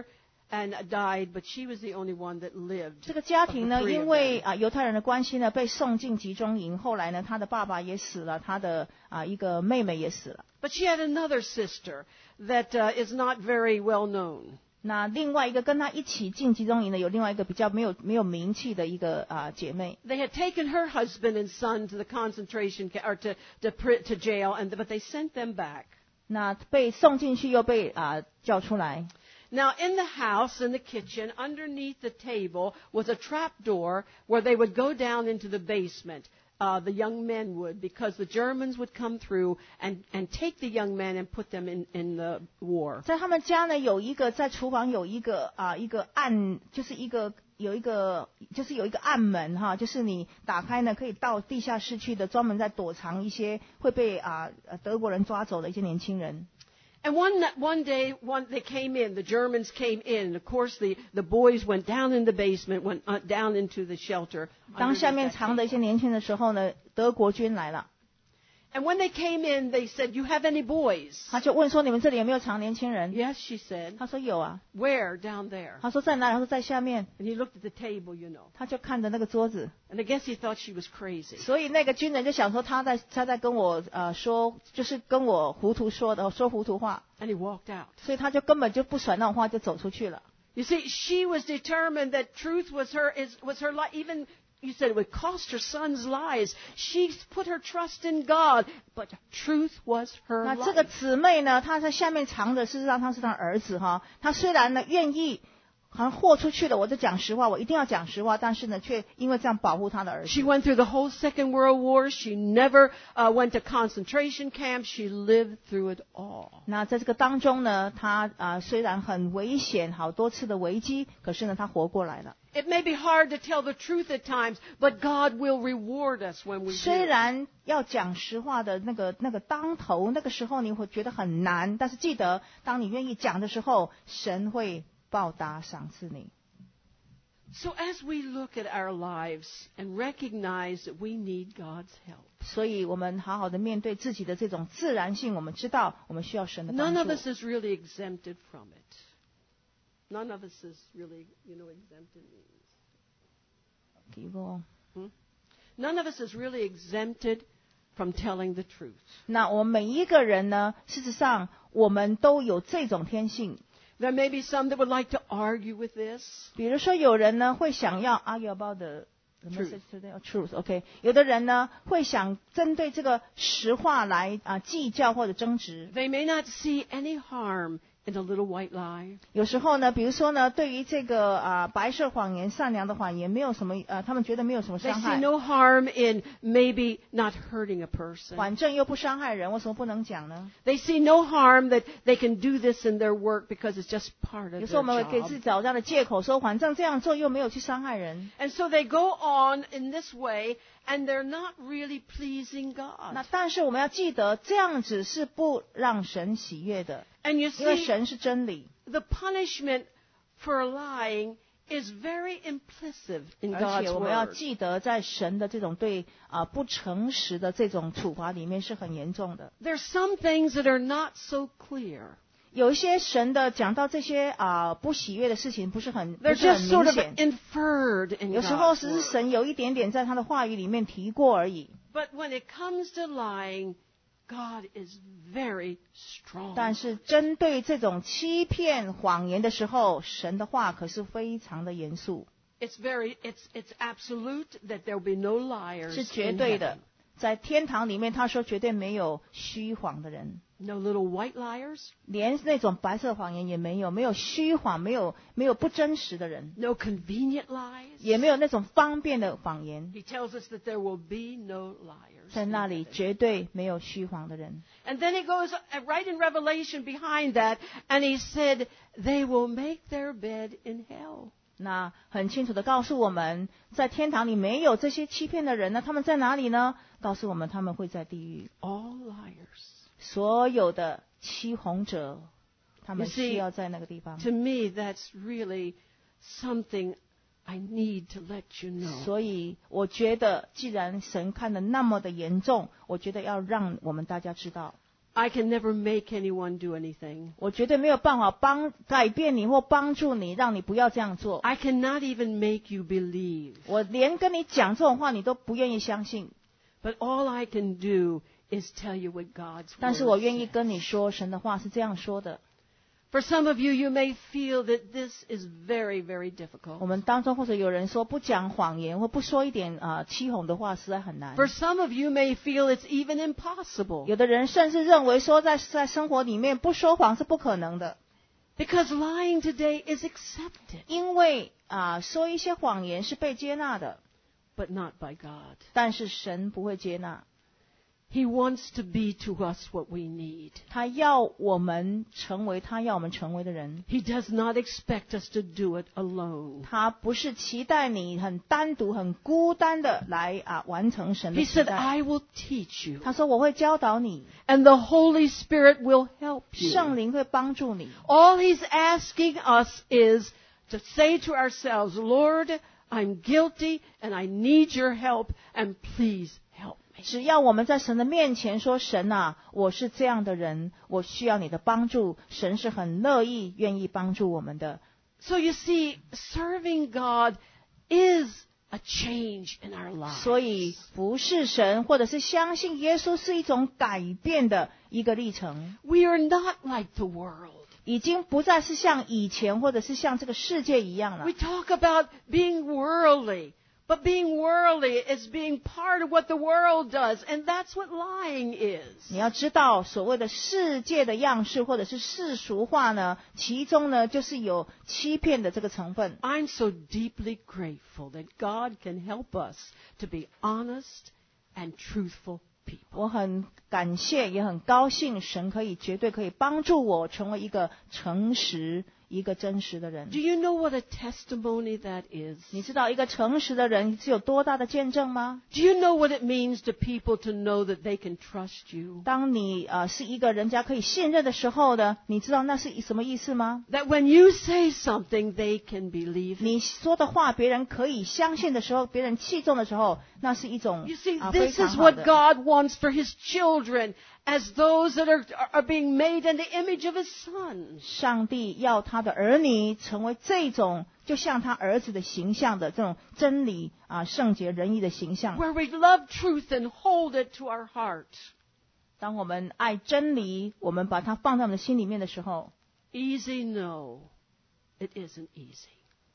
and died, but she was the only one that lived. 这个家庭呢， of the three 因 of 为 them. 啊犹太人的关系呢，被送进集中营。后来呢，他的爸爸也死了，他的啊一个妹妹也死了。 But she had another sister that uh, is not very well known. 那另外一个跟他一起进集中营的，有另外一个比较没有没有名气的一个啊姐妹。 They had taken her husband and son to the concentration ca- or to to, pri- to jail, and but they sent them back. 那被送进去又被啊叫出来。 Now, in the house, in the kitchen, underneath the table was a trap door where they would go down into the basement. Uh, the young men would, because the Germans would come through and, and take the young men and put them in, in the war. 在他们家呢，有一个在厨房有一个啊一个暗，就是一个有一个就是有一个暗门哈，就是你打开呢可以到地下室去的，专门在躲藏一些会被啊德国人抓走的一些年轻人。 And one one day, one they came in. The Germans came in. And of course, the, the boys went down in the basement, went uh, down into the shelter. 当下面 underneath that 藏的一些年轻的时候呢，德国军来了， And when they came in, they said, "You have any boys?" 他就问说：“你们这里有没有藏年轻人？” Yes, she said. 他说有啊。 Where? Down there. 他说在哪里？他说在下面。 And he looked at the table, you know. 他就看着那个桌子， And I guess he thought she was crazy. 所以那个军人就想说他在他在跟我呃说，就是跟我糊涂说的说糊涂话， And he walked out. 所以他就根本就不甩那种话，就走出去了。 You see, she was determined that truth was her is was her life. Even you said it would cost her son's lives. She put her trust in God, but truth was her 那这个 life. 姊妹呢，她在下面藏的，事实上她是她儿子哈。她虽然呢愿意，好像豁出去了，我就讲实话，我一定要讲实话，但是呢，却因为这样保护她的儿子。 She went through the whole Second World War. She never uh, went to concentration camps. She lived through it all. 那在这个当中呢，她啊、呃、虽然很危险，好多次的危机，可是呢，她活过来了。 It may be hard to tell the truth at times, but God will reward us when we 虽 do. 然要讲实话的那个那个当头，那个时候你会觉得很难，但是记得，当你愿意讲的时候，神会报答赏赐你。 So as we look at our lives and recognize that we need God's help, 所以我们好好的面对自己的这种自然性，我们知道我们需要神的帮 none of 助。 us is really exempted from it. None of us is really, you know, exempted means. 提过 None of us is really exempted from telling the truth. 那我们每一个人呢，事实上我们都有这种天性。 There may be some that would like to argue with this. 比如说，有人呢会想要 argue about the the Truth. message today or truth，OK？、有的人呢会想针对这个实话来啊计较或者争执。 They may not see any harm in a little white lie. 有时候呢，比如说呢，对于这个啊白色谎言、善良的谎言，没有什么呃，他们觉得没有什么 They 伤 see 害， no harm in maybe not hurting a person. 反正又不伤害人，为什么不能讲呢？ They see no harm that they can do this in their work because it's just part of 有 their 时候我们会给自 job. 己找这样的借口，说反正这样做又没有去伤害人。 And so they go on in this way, and they're not really pleasing 那 God. 但是我们要记得，这样子是不让神喜悦的， And you 因为 see, 神是真理。 the punishment for lying is very implicit in 而 God's 且我们要 word. 记得，在神的这种对啊、不诚实的这种处罚里面是很严重的。 There's some things that are not so clear. 有一些神的讲到这些啊、不喜悦的事情，不是很不 They're 是很 just sort 明 of 显。 inferred in 有时候 God's 只是 word. 神有一点点在他的话语里面提过而已。 But when it comes to lying, God is very strong. 但是针对这种欺骗、谎言的时候，神的话可是非常的严肃， It's very, it's, it's absolute that there'll be no liars 是绝 in 对 heaven. 的。在天堂里面，他说绝对没有虚谎的人， No little white liars, 连那种白色谎言也没有，没有虚谎，没有没有不真实的人， no convenient lies. 也没有那种方便的谎言。 He tells us that there will be no liars. 在 in 那里 heaven. 绝对没有虚谎的人。 And then he goes uh, right in Revelation behind that, and he said, they will make their bed in hell. 那很清楚的告诉我们，在天堂里没有这些欺骗的人呢，他们在哪里呢？告诉我们他们会在地狱。 All liars. 所有的欺哄者，他们 You see, 需要在那个地方。 To me, that's really something I need to let you know. 所以我觉得，既然神看得那么的严重，我觉得要让我们大家知道。 I can never make anyone do anything. 我绝对没有办法帮改变你或帮助你，让你不要这样做。 I cannot even make you believe. 我连跟你讲这种话，你都不愿意相信。 But all I can do is tell you what God's 但是 word 我愿意 says. 跟你说，神的话是这样说的。 For some of you, you may feel that this is very, very 我 difficult. 们当中或者有人说，不讲谎言或不说一点啊、呃、欺哄的话，实在很难。 For some of you may feel it's even impossible. 有的人甚至认为说在，在生活里面不说谎是不可能的， Because lying today is accepted, 因为啊、说一些谎言是被接纳的， but not by God. 但是神不会接纳。 He wants to be to us what we need. 他要我们成为他要我们成为的人。 He does not expect us to do it alone. 他不是期待你很单独、很孤单的来啊完成神的 He 期 said, 待。 I will teach you, 他说我会教导你， and the Holy Spirit will help 圣 you. 灵会帮助你。 All He's asking us is to say to ourselves, Lord, I'm guilty and I need your help, and please help me. 只要我们在神的面前说，神啊，我是这样的人，我需要你的帮助，神是很乐意、愿意帮助我们的。 So you see, serving God is a change in our lives. 所以服侍神或者是相信耶稣是一种改变的一个历程， We are not like the world. 已经不再是像以前或者是像这个世界一样了 We。talk about being worldly, but being worldly is being part of what the world does, and that's what lying is. 你要知道，所谓的世界的样式或者是世俗化呢，其中呢就是有欺骗的这个成分。 I'm so deeply grateful that God can help us to be honest and truthful people. 我很感谢，也很高兴，神可以绝对可以帮助我成为一个诚实、一个真实的人 Do。you know what a testimony that is? 你知道一个诚实的人是有多大的见证吗？ Do you know what it means to people to know that they can trust you? 当你呃是一个人家可以信任的时候呢，你知道那是什么意思吗？ That when you say something, they can believe it. 你说的话别人可以相信的时候，别人器重的时候，那是一种 You see, 啊、非 this 常 is 好 what 的。 God wants for His children as those that are, are being made in the image of His Son. 上帝要他的儿女成为这种就像他儿子的形象的这种真理啊、圣洁仁义的形象。 Where we love truth and hold it to our heart. 当我们爱真理，我们把它放在我们的心里面的时候， Easy, no. It isn't easy.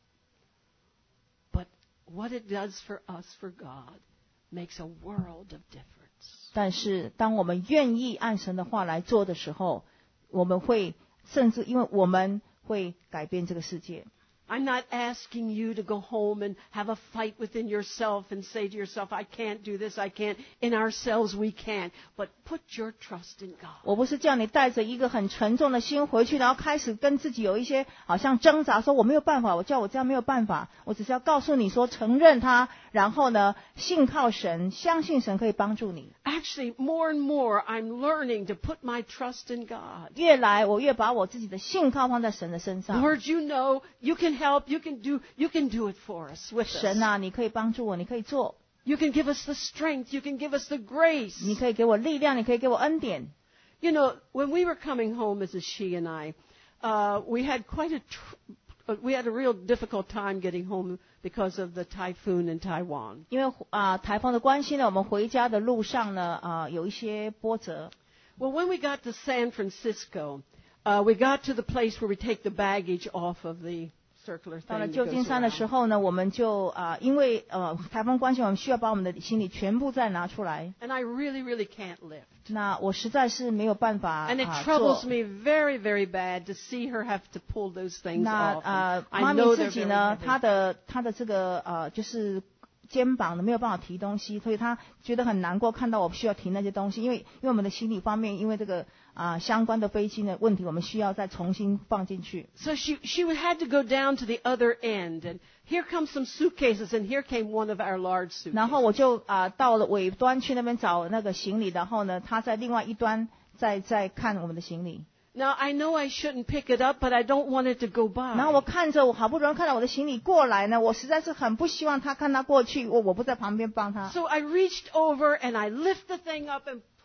But what it does for us, for God, makes a world of difference. 但是当我们愿意按神的话来做的时候，我们会甚至因为我们会改变这个世界。 I'm not asking you to go home and have a fight within yourself and say to yourself, I can't do this, I can't. In ourselves, we can. But put your trust in God. 我不是叫你带着一个很沉重的心回去，然后开始跟自己有一些好像挣扎，说我没有办法，我叫我这样没有办法。我只是要告诉你说，承认他，然后呢，信靠神，相信神可以帮助你。 Actually, more and more, I'm learning to put my trust in God. 越来我越把我自己的信靠放在神的身上。 Lord, you know, you can help, you can do, you can do it for us, with 神 us. 啊，你可以帮助我，你可以做， You can give us the strength, you can give us the grace. 你可以给我力量，你可以给我恩典。 You know, when we were coming home as a she and I, uh, we had quite a, tr- uh, we had a real difficult time getting home because of the typhoon in Taiwan. 因为啊、台风的关系呢，我们回家的路上呢，啊、有一些波折。 Well, when we got to San Francisco, uh, we got to the place where we take the baggage off of the circular 到了 thing. 旧 that 金 goes 山的 around. 时候呢，我们就啊、因为呃台风关系，我们需要把我们的行李全部再拿出来。 And I really, really can't lift. 那我实在是没有办法啊、 And it 做 troubles。me very, very bad to see her have to pull those things 那 off. 呃 And，I 妈咪 know 自 they're 己 very 呢， heavy. 她的她的这个呃就是肩膀呢没有办法提东西，所以她觉得很难过，看到我需要提那些东西，因为因为我们的行李方面，因为这个啊、相关的飞机的问题，我们需要再重新放进去。 So she she would had to go down to the other end, and here come some suitcases, and here came one of our large 然后 suitcases. 我就啊、到了尾端去那边找那个行李，然后呢，她在另外一端在在看我们的行李。 Now I know I shouldn't pick it up, but I don't want it to go 然后我 by. 看着我好不容易看到我的行李过来呢，我实在是很不希望他看他过去，我我不在旁边帮他。 So I reached over and I lift the thing up and put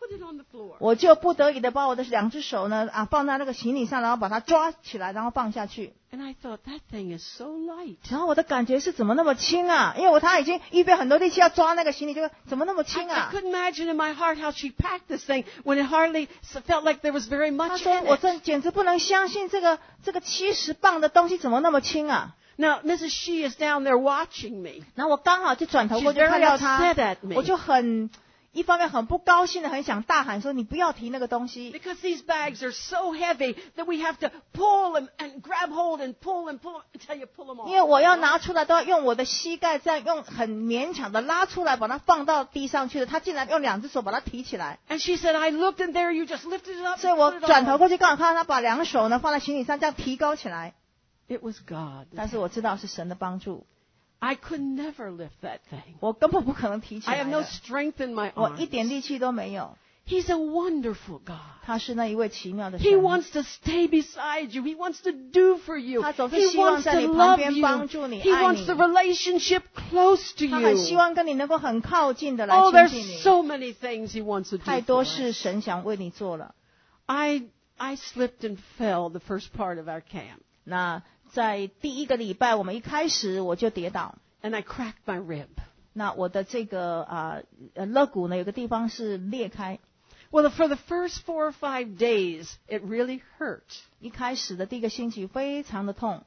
put it on the floor. 我就不得已的把我的两只手呢啊放在那个行李上，然后把它抓起来，然后放下去。 And I thought, that thing is so light. 然后我的感觉是怎么那么轻啊？因为我他已经预备很多力气要抓那个行李，就怎么那么 I, 轻 I 啊？ couldn't imagine in my heart how she packed this thing when it hardly s- felt like there was very 他 much 说 in 我 it. 真简直不能相信这个这个七十磅的东西怎么那么轻啊？ Now, Missus She is down there watching me. 然后我刚好就转头 She's 过去看 very 到他 upset at，me. 我就很一方面很不高兴的，很想大喊说你不要提那个东西。 Because these bags are so heavy that we have to pull them and grab hold and pull and pull until you pull them all. 因为我要拿出来都要用我的膝盖这样用很勉强的拉出来，把它放到地上去的。他竟然用两只手把它提起来， And she said, I looked and there you just lifted it up. 所以 and 我 put it 转头 on. 过去刚好看到他把两个手呢放在行李上这样提高起来。 It was God. 但是我知道是神的帮助， I could never lift that thing. 我根本不可能提起 I 来 have no 的， strength in my 我一 arms. 点力气都没有。 He's a wonderful God. 他是那一位奇妙的 He 神， wants to stay beside you. He wants to do for you. 他总是 He 希望 wants 在 to 你旁 love 边 you. 帮助你， He 爱 wants 你。 the relationship close to 他很希 you. 望跟你能够很靠近的来 Oh, 亲 there's 近你。 so many things He wants to do 太 for 多 us. 事神想为你做了。 I I slipped and fell the first part of our camp, 那在第一个礼拜，我们一开始我就跌倒， and I cracked my rib. 那我的这个啊呃肋骨呢，有个地方是裂开。 Well, for the first four or five days, it really hurt. 一开始的第一个星期非常的痛，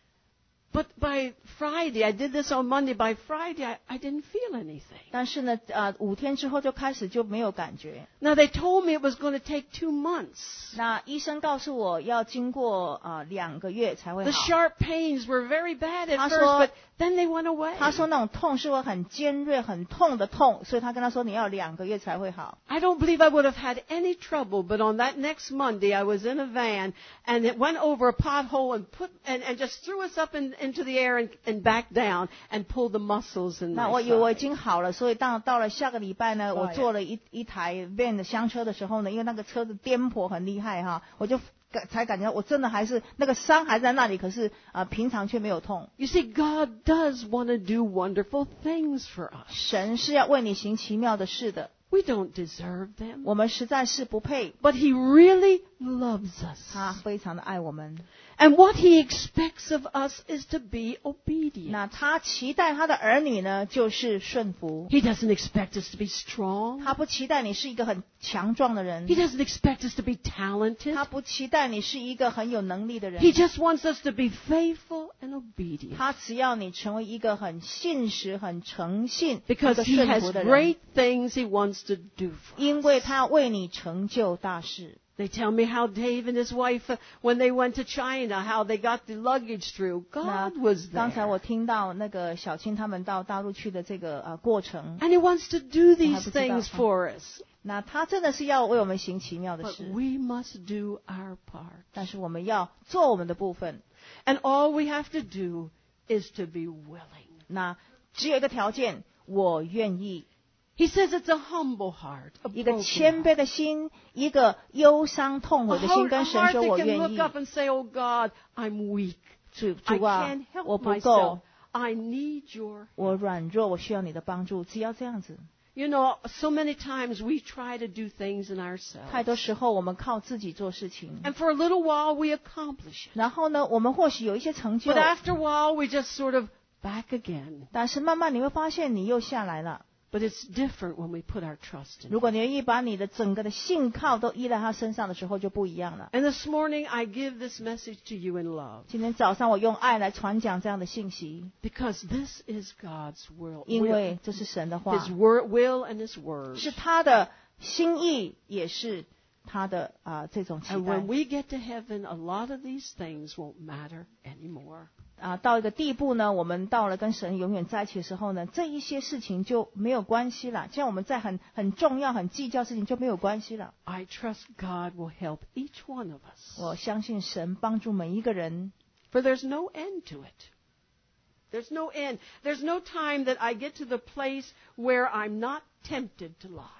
But by Friday, I did this on Monday. By Friday, I, I didn't feel anything. 但是呢，呃，五天之后就开始就没有感觉。 Now, they told me it was going to take two months. 那医生告诉我要经过啊、呃、两个月才会 The 好。 sharp pains were very bad at 他 first, 说- but then they went away. 他说那种痛是会很尖锐、很痛的痛，所以他跟他说你要两个月才会好。 I don't believe I would have had any trouble, but on that next Monday, I was in a van, and it went over a pothole and put and, and just threw us up in, into the air and, and back down and pulled the muscles in 那 my 我以为我已 side. 经好了，所以当到了下个礼拜呢，我哎呀坐了一一台 van 的厢车的时候呢，因为那个车子颠簸很厉害哈，我就感才感觉我真的还是那个伤还在那里，可是啊、呃平常却没有痛。 You see, God does want to do wonderful things for us. 神是要为你行奇妙的事的， We don't deserve them, 我们实在是不配， but He really loves us. 他非常的爱我们。 And what He expects of us is to be obedient. 那他期待他的儿女呢，就是顺服。 He doesn't expect us to be strong. 他不期待你是一个很强壮的人 He，doesn't expect us to be talented. 他不期待你是一个很有能力的人， He just wants us to be faithful and obedient. 他只要你成为一个很信实、很诚信、一 Because 个 He 顺 has 服的人， great things He wants to do for us. 因为他要为你成就大事。 They tell me how Dave and his wife, uh, when they went to China, how they got the luggage through. 那 God was 刚才 there. 我听到那个小青他们到大陆去的这个呃过程， And He wants to do these 我还不知道。 things for us. 那他真的是要为我们行奇妙的 But 事， we must do our part. 但是我们要做我们的部分。 And all we have to do is to be willing. 那只有一个条件，我愿意。 He says it's a humble heart, a 一个 broken 谦 heart. 卑的心，一个忧伤痛悔 A 的 heart, 心， a 跟神 heart 说 that 我 can 愿 look 意。 up and say, oh God, I'm weak. 主 I 主啊 can't，help 我不 myself. 够， I need your 我软弱，我需要你的帮助。只要这样子， You know, so many times we try to do things in 太 ourselves. 多时候我们靠自己做事情， And for a little while we accomplish it. 然后呢，我们或许有一些成就 But，after a while we just sort of back again. 但是慢慢你会发现你又下来了。 But it's different when we put our trust in 如 Him. 果你愿意把你的整个的信靠都依在他身上的时候，就不一样了。 And this morning I give this message to you in love. 今天早上我用爱来传讲这样的信息， Because this is God's will. 因 will 为这是神的话 His，word, will and His word. 是他的心意，也是他的啊、呃这种期 And 待 when we get to heaven, a lot of these things won't matter anymore. 啊。到一个地步呢，我们到了跟神永远在一起的时候呢，这一些事情就没有关系了。像我们在很很重要、很计较事情就没有关系了。 I trust God will help each one of us. 我相信神帮助每一个人， For there's no end to it. There's no end. There's no time that I get to the place where I'm not tempted to lie.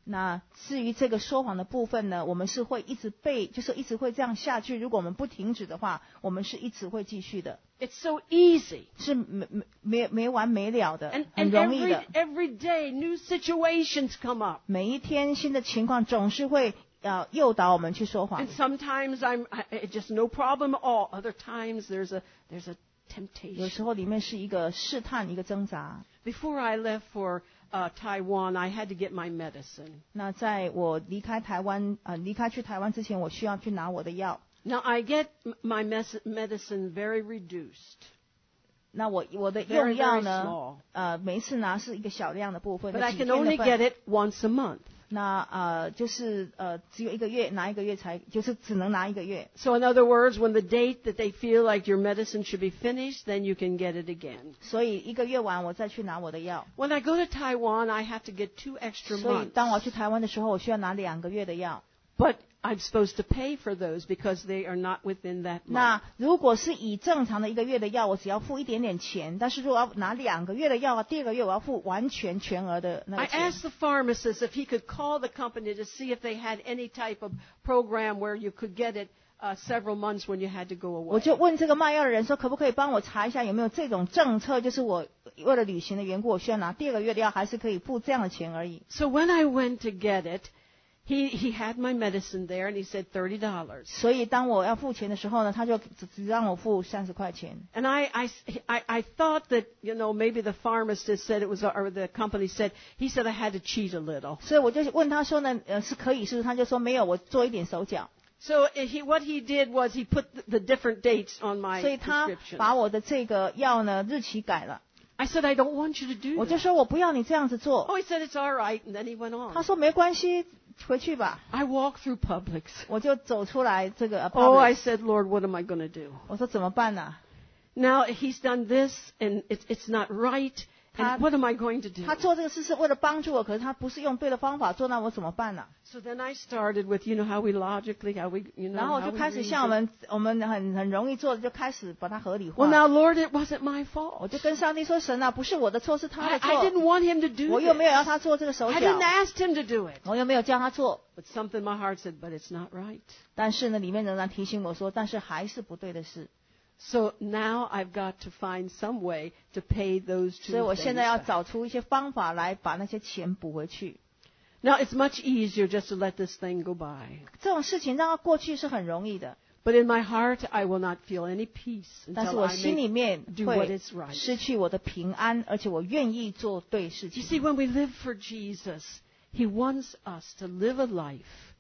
那至于这个说谎的部分呢，我们是会一直被，就是一直会这样下去。如果我们不停止的话，我们是一直会继续的。 It's so easy. 是没没没没完没了的， And, 很 and 容易 every, 的。 every day new situations come up. 每一天新的情况总是会呃诱导我们去说谎。 And sometimes I'm I, I- just no problem at all. Other times there's a there's a 有时 temptation. 候里面是一个试探，一个挣扎。 Before I left for uh, Taiwan, I had to get my medicine. 那在我离开台湾呃离开去台湾之前，我需要去拿我的药。 Now I get m- my mes- medicine very reduced. 那我我的 Very, 用药 very 呢 small. 呃每一次拿是一个小量的部分， But 那 I 几 can 天 only 的 get 份。 it once a month. 那呃就是呃只有一个月，拿一个月才就是只能拿一个月。 So in other words, when the date that they feel like your medicine should be finished, then you can get it again. 所以一个月完我再去拿我的药。 When I go to Taiwan, I have to get two extra 所以 months. 当我去台湾的时候，我需要拿两个月的药。 But I'm supposed to pay for those because they are not within that month. 那如果是以正常的一个月的药，我只要付一点点钱；但是如果要拿两个月的药，第二个月我要付完全全额的那 I 个钱。 asked the pharmacist if he could call the company to see if they had any type of program where you could get it uh, several months when you had to go 我 away. 就问这个卖药的人说，可不可以帮我查一下有没有这种政策，就是我为了旅行的缘故，我需要拿第二个月的药，还是可以付这样的钱而已。 So when I went to get it, he, he had my medicine there and he said thirty dollars. 所以当我要付钱的时候呢，他就只只让我付三十块钱。 And I, I, I, I thought that, you know, maybe the pharmacist said it was, or the company said, he said I had to cheat a little. 所以我就问他说呢，呃，是可以是不是？他就说没有，我做一点手脚。 So he, what he did was he put the, the different dates on my 所以他 prescription. 把我的这个药呢日期改了。 I said, I don't want you to do 我就 that. 说我不要你这样子做。 Oh, he said, it's all right. And then he went 他 on. 说没关系，回去吧。 I walked through Publix. 我就走出来这个 Oh, I Publix， said, Lord, what am I going to do? 我说怎么办呢、 Now he's done this and it's, it's not right. Ta- And what am I going to do? 他做这个事是为了帮助我，可是他不是用对的方法做，那我怎么办呢、 So then I started with, you know, how we logically, how we, you know, 然后我 how 就 we 开始 reason. 像我们我们很很容易做的，就开始把它合理化。 Well, now, Lord, it wasn't my 我 fault. 就跟上帝说：“神啊，不是我的错，是他 I, 的 I 错。 didn't want him to do 我又 this. 没有要他做这个手 I 脚 didn't，ask him to do it. 我又没有叫他做。 But something in my heart said, but it's not right. 但是呢，里面仍然提醒我说，但是还是不对的事。 So now I've got to find some way to pay those 所以 two 我 things 现在要 back. 找出一些方法来把那些钱补回去。 Now, it's much easier just to let this thing go by. 这种事情让它过去是很容易的， But in my heart, I will not feel any peace 但是 until 我 I 心里 make, 面 do what 会 is right. 失去我的平安，而且我愿意做对事 You 情。 see, when we live for Jesus, He wants us to live a life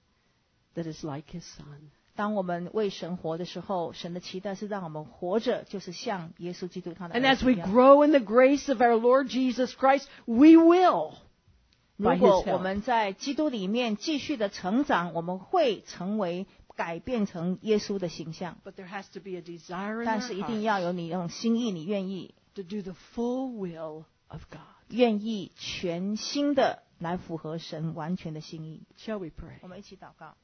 that is like His Son. 当我们为神活的时候，神的期待是让我们活着，就是像耶稣基督他的 And 儿 as 子 we 一样。 grow in the grace of our Lord Jesus Christ, we will. 如 by 果 His help. 我们在基督里面继续的成长，我们会成为改变成耶稣的形象。 But there has to be a desire in 但 our 是一定 heart 要有你那种心意，你愿意， to do the full will of God. 愿意全心的来符合神完全的心意。 Shall we pray? 我们一起祷告。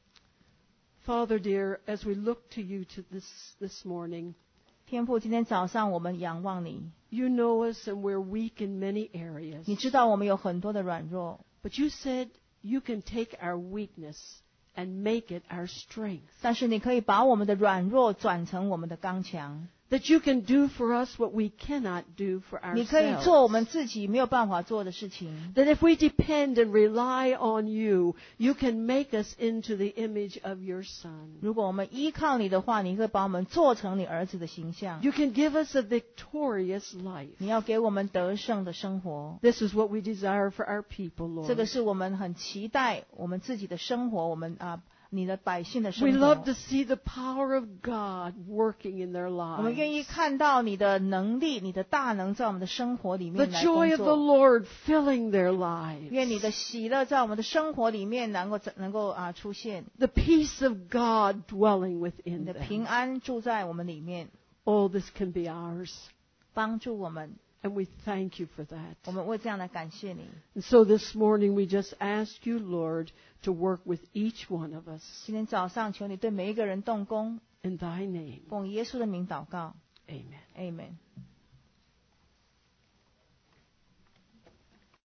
Father dear, as we look to you to this, this morning, 天父，今天早上我们仰望你， you know us and we're weak in many areas. 你知道我们有很多的软弱， But you said you can take our weakness and make it our strength. 但是你可以把我们的软弱转成我们的刚强。 That you can do for us what we cannot do for 你可以做我 ourselves. 们自己没有办法做的事情。 That if we depend and rely on you, you can make us into the image of your Son. 如果我们依靠你的话，你会把我们做成你儿子的形象。 You can give us a victorious life. 你要给我们得胜的生活。 This is what we desire for our people, 这个 Lord. 是我们很期待我们自己的生活，我们啊，你的百姓的生 We love 活。 to see the power of God working in their 我们愿意 lives. 看到你的能力、你的大能在我们的生活里 The 面来 joy 工 of the 作。 Lord filling their lives. 愿你的喜乐在我们的生活里面能够能够啊出现， The peace of God dwelling 你 within 的 them. 平安住在我们里面， All this can be ours. 帮助我们。 And we thank you for that. 我们为这样来感谢你。 And so this morning we just ask you, Lord, to work with each one of us. 今天早上求你对每一个人动工， In thy name. 奉耶稣的名祷告 Amen. ，Amen。